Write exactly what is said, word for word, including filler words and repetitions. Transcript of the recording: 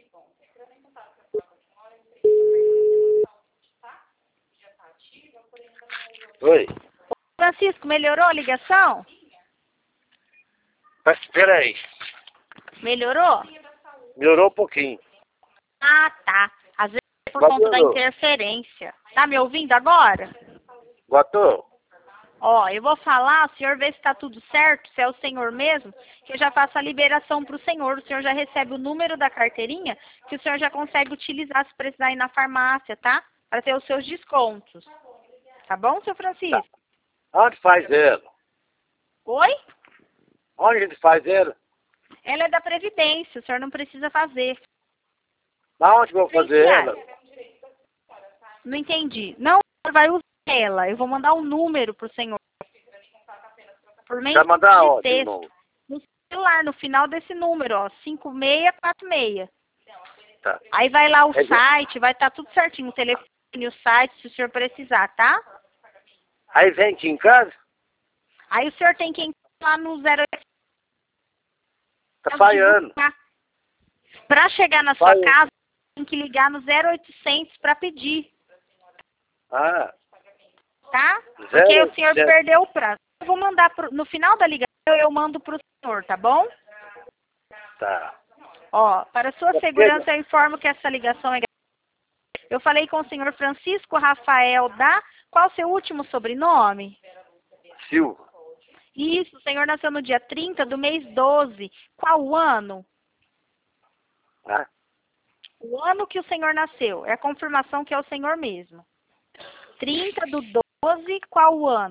Oi. Francisco, melhorou a ligação? Espera aí. Melhorou? Melhorou um pouquinho. Ah, tá. Às vezes é por Mas conta da melhorou. interferência. Tá me ouvindo agora? Botou? Ó, eu vou falar, o senhor vê se está tudo certo, se é o senhor mesmo, que eu já faço a liberação para o senhor. O senhor já recebe o número da carteirinha, que o senhor já consegue utilizar se precisar ir na farmácia, tá? Para ter os seus descontos. Tá bom, seu Francisco? Tá. Onde faz ela? Oi? Onde a gente faz ela? Ela é da Previdência, o senhor não precisa fazer. Mas onde que eu vou fazer ela? Não entendi. Não, o senhor vai usar ela. Eu vou mandar um número pro senhor. Por Vai mandar mensagem de onde, texto. irmão? No celular, no final desse número, ó. cinco seis quatro seis. Tá. Aí vai lá o É, site, vai estar tudo certinho. O telefone, o site, se o senhor precisar, tá? Aí vem aqui em casa? Aí o senhor tem que entrar lá no zero oitocentos. Tá falhando. Para chegar na sua Falhando. casa, tem que ligar no zero oitocentos para pedir, Ah, tá? Porque zero, o senhor zero. perdeu o prazo. Eu vou mandar pro, no final da ligação, eu mando pro senhor, tá bom? Tá. Ó, para sua Tá segurança, eu informo que essa ligação é gravada. Eu falei com o senhor Francisco Rafael da... Qual o seu último sobrenome? Silva. Isso, o senhor nasceu no dia trinta do mês doze. Qual o ano? Ah, O ano que o senhor nasceu. É a confirmação que é o senhor mesmo. trinta do doze, qual o ano?